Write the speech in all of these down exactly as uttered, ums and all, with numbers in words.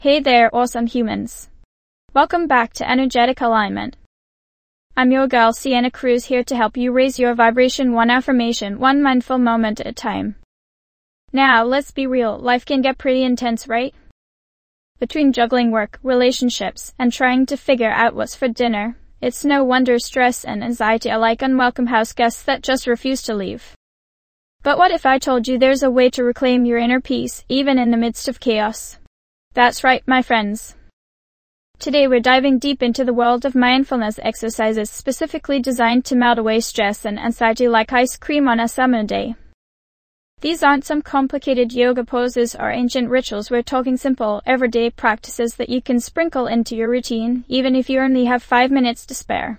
Hey there, awesome humans. Welcome back to Energetic Alignment. I'm your girl, Sienna Cruz, here to help you raise your vibration one affirmation, one mindful moment at a time. Now, let's be real, life can get pretty intense, right? Between juggling work, relationships, and trying to figure out what's for dinner, it's no wonder stress and anxiety are like unwelcome house guests that just refuse to leave. But what if I told you there's a way to reclaim your inner peace, even in the midst of chaos? That's right, my friends. Today we're diving deep into the world of mindfulness exercises specifically designed to melt away stress and anxiety like ice cream on a summer day. These aren't some complicated yoga poses or ancient rituals. We're talking simple, everyday practices that you can sprinkle into your routine, even if you only have five minutes to spare.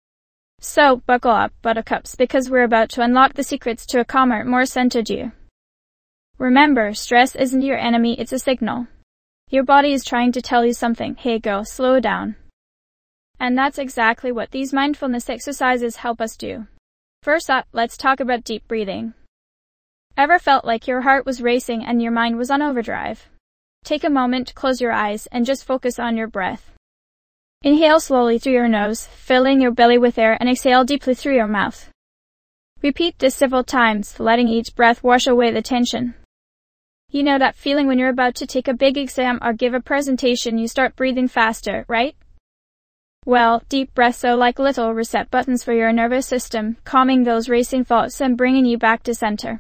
So, buckle up, buttercups, because we're about to unlock the secrets to a calmer, more centered you. Remember, stress isn't your enemy, it's a signal. Your body is trying to tell you something. Hey girl, slow down. And that's exactly what these mindfulness exercises help us do. First up, let's talk about deep breathing. Ever felt like your heart was racing and your mind was on overdrive? Take a moment to close your eyes and just focus on your breath. Inhale slowly through your nose, filling your belly with air, and exhale deeply through your mouth. Repeat this several times, letting each breath wash away the tension. You know that feeling when you're about to take a big exam or give a presentation, you start breathing faster, right? Well, deep breaths are like little reset buttons for your nervous system, calming those racing thoughts and bringing you back to center.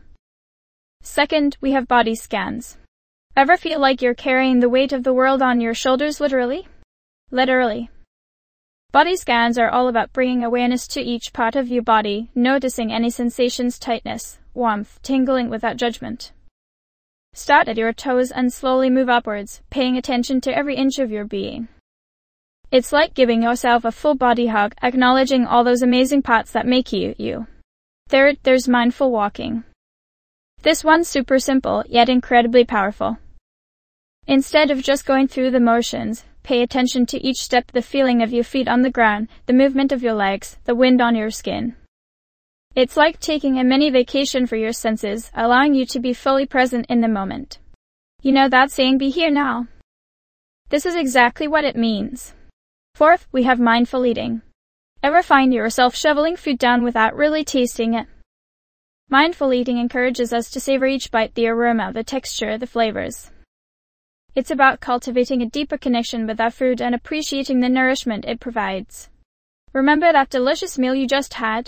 Second, we have body scans. Ever feel like you're carrying the weight of the world on your shoulders, literally? Literally. Body scans are all about bringing awareness to each part of your body, noticing any sensations, tightness, warmth, tingling without judgment. Start at your toes and slowly move upwards, paying attention to every inch of your being. It's like giving yourself a full body hug, acknowledging all those amazing parts that make you, you. Third, there's mindful walking. This one's super simple, yet incredibly powerful. Instead of just going through the motions, pay attention to each step, the feeling of your feet on the ground, the movement of your legs, the wind on your skin. It's like taking a mini vacation for your senses, allowing you to be fully present in the moment. You know that saying, be here now? This is exactly what it means. Fourth, we have mindful eating. Ever find yourself shoveling food down without really tasting it? Mindful eating encourages us to savor each bite, the aroma, the texture, the flavors. It's about cultivating a deeper connection with our food and appreciating the nourishment it provides. Remember that delicious meal you just had?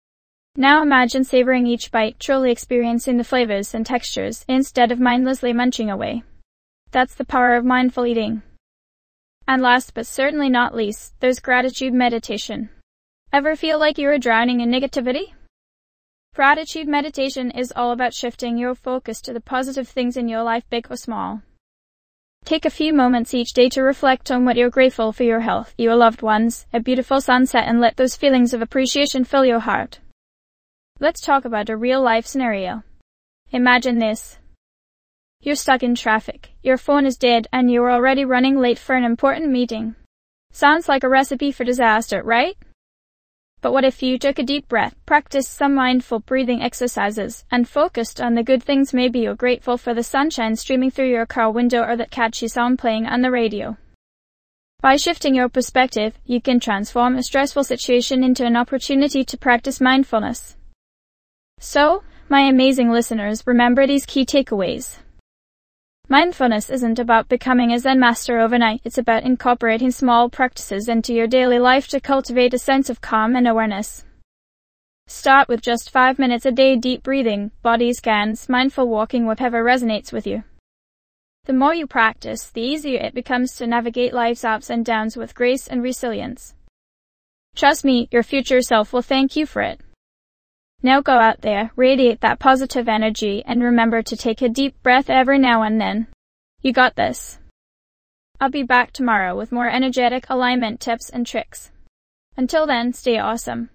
Now imagine savoring each bite, truly experiencing the flavors and textures, instead of mindlessly munching away. That's the power of mindful eating. And last but certainly not least, there's gratitude meditation. Ever feel like you're drowning in negativity? Gratitude meditation is all about shifting your focus to the positive things in your life, big or small. Take a few moments each day to reflect on what you're grateful for: your health, your loved ones, a beautiful sunset, and let those feelings of appreciation fill your heart. Let's talk about a real-life scenario. Imagine this. You're stuck in traffic, your phone is dead, and you're already running late for an important meeting. Sounds like a recipe for disaster, right? But what if you took a deep breath, practiced some mindful breathing exercises, and focused on the good things? Maybe you're grateful for the sunshine streaming through your car window or that catchy song playing on the radio. By shifting your perspective, you can transform a stressful situation into an opportunity to practice mindfulness. So, my amazing listeners, remember these key takeaways. Mindfulness isn't about becoming a Zen master overnight. It's about incorporating small practices into your daily life to cultivate a sense of calm and awareness. Start with just five minutes a day: deep breathing, body scans, mindful walking, whatever resonates with you. The more you practice, the easier it becomes to navigate life's ups and downs with grace and resilience. Trust me, your future self will thank you for it. Now go out there, radiate that positive energy, and remember to take a deep breath every now and then. You got this. I'll be back tomorrow with more energetic alignment tips and tricks. Until then, stay awesome.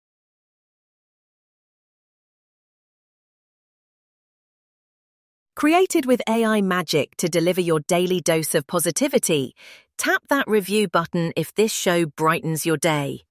Created with A I magic to deliver your daily dose of positivity, tap that review button if this show brightens your day.